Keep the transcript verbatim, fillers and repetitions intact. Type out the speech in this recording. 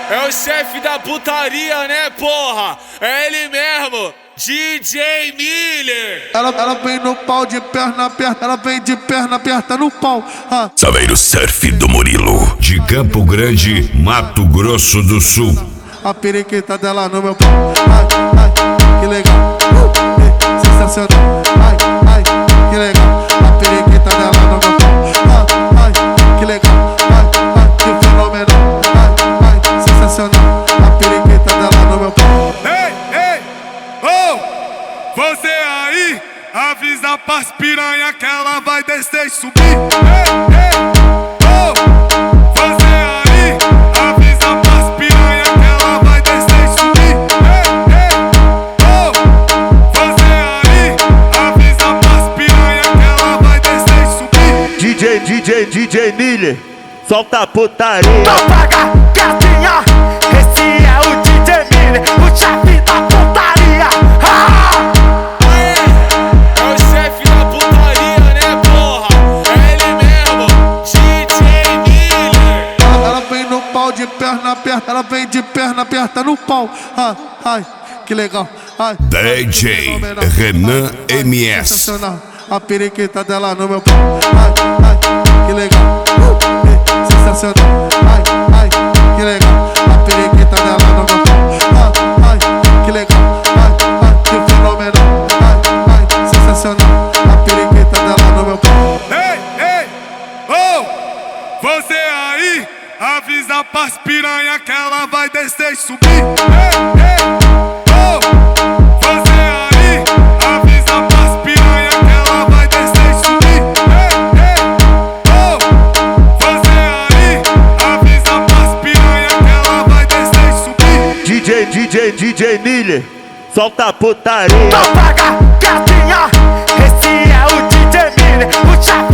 É o chefe da putaria, né, porra? É ele mesmo, D J Miller. Ela, ela vem no pau de perna aberta, ela vem de perna aberta no pau. Ah. Saveiro Surf do Murilo, de Campo Grande, Mato Grosso do Sul. A periquita dela no meu pau. Ai, ai, que legal. Uh, eh, sensacional. Ai, ai, que legal. A periquita dela no meu pau. Ai, ai, que legal. Ai, ai, que fenomenal. Ai, ai, sensacional. A periquita dela no meu pau. Ei, ei, oh, você aí, avisa pras piranha que ela vai descer e subir. Ei, ei, oh, você aí, avisa pras piranha que ela vai descer e subir. Ei, ei, oh, você aí, avisa pras piranha que ela vai descer e subir. D J, D J, D J Miller, solta a putaria. Então paga, gatinha, esse é o D J Miller, o chefe da putaria. Ah! É o chefe da putaria, né, porra? É ele mesmo, D J Miller. Ela, ela vem no pau de perna aberta, ela vem de perna aberta no pau. Ai, ai, que legal. Ai, D J Renan M S. sensacional. A periquita dela no meu pau. Ai, ai, que legal. Uh, eh, sensacional. Ai, ai, que legal. A periquita dela no meu pau. Ai, ai, que legal. Ai, ai, que fenomenal. Ai, ai, sensacional. A periquita dela no meu pau. Ei, ei, oh, você aí, avisa pras piranha que ela vai descer e subir. Ei, ei, oh, você aí, avisa pras piranha que ela vai descer e subir. Ei, ei, oh, você aí, avisa pras piranha que ela vai descer e subir. D J, D J, D J Miller, solta a putaria. Então paga, gatinha, esse é o D J Miller, o chefe